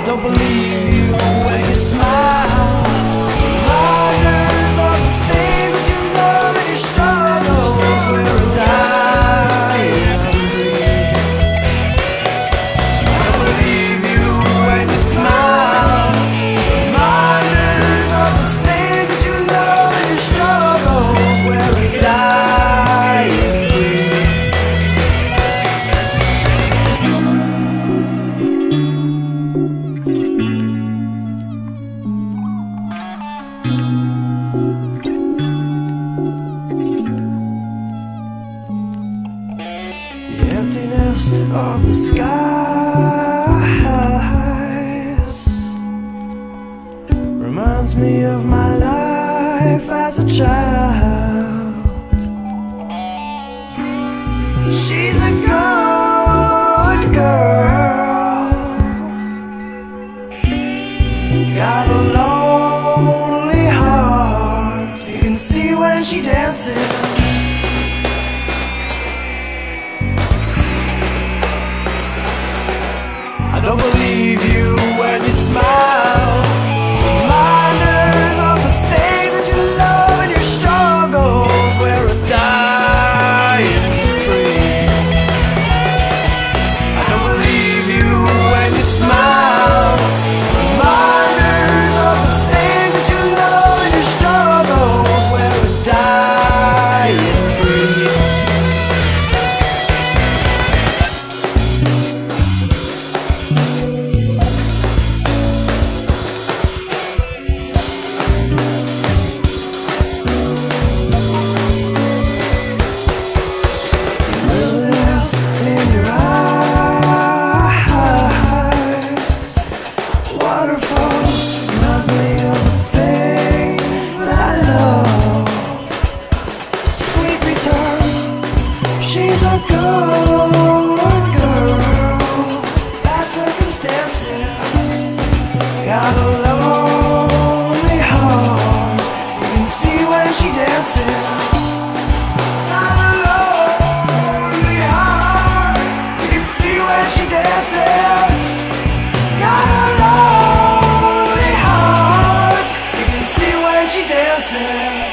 don't believe you when you smile. Reminders of the things that you love and your struggles where a dying breed. I don't believe you when you smile. Reminders of the things that you love and your struggles where a dying breed. The emptiness of the skies reminds me of my life as a child. She's a good girl, got a lonely heart. You can see when she dances. I don't believe you when you smile. Reminders of the things that you love and your struggles where a dying breed. I don't believe you when you smile. Reminders of the things that you love and your struggles where a dying breed. In your eyes, waterfalls reminds me of the things that I love. Sweet return, she's a good girl. Bad circumstances, got a lonely heart. You can see when she dances. She dances, got a lonely heart. You can see when she dances.